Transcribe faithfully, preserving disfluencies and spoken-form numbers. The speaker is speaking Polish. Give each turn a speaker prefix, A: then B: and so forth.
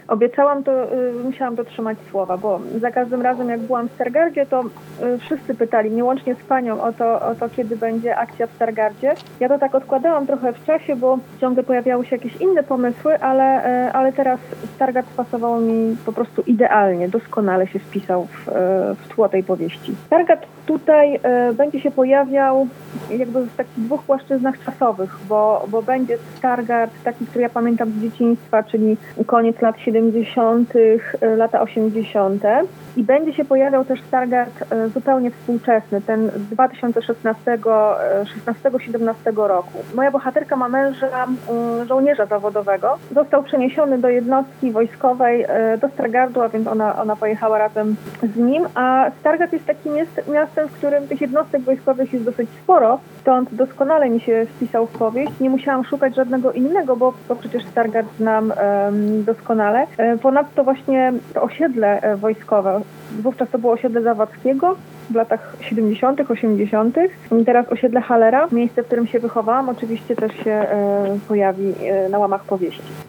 A: Obiecałam to, y, musiałam dotrzymać słowa, bo za każdym razem jak byłam w Stargardzie, to y, wszyscy pytali mnie, łącznie z panią, o to, o to, kiedy będzie akcja w Stargardzie. Ja to tak odkładałam trochę w czasie, bo ciągle pojawiały się jakieś inne pomysły, ale, y, ale teraz Stargard pasował mi po prostu idealnie, doskonale się wpisał w, y, w tło tej powieści. Stargard tutaj y, będzie się pojawiał jakby w takich dwóch płaszczyznach czasowych, bo, bo będzie Stargard taki, który ja pamiętam z dzieciństwa, czyli koniec lat siedemdziesiątych, lata osiemdziesiąte. I będzie się pojawiał też Stargard zupełnie współczesny, ten z dwa tysiące szesnastego siedemnastego roku. Moja bohaterka ma męża żołnierza zawodowego. Został przeniesiony do jednostki wojskowej do Stargardu, a więc ona, ona pojechała razem z nim. A Stargard jest takim miastem, w którym tych jednostek wojskowych jest dosyć sporo, stąd doskonale mi się wpisał w powieść. Nie musiałam szukać żadnego innego, bo, bo przecież Stargard znam um, doskonale. Ponadto właśnie to osiedle wojskowe, wówczas to było osiedle Zawadzkiego w latach siedemdziesiątych, osiemdziesiątych. Teraz osiedle Hallera, miejsce, w którym się wychowałam, oczywiście też się e, pojawi e, na łamach powieści.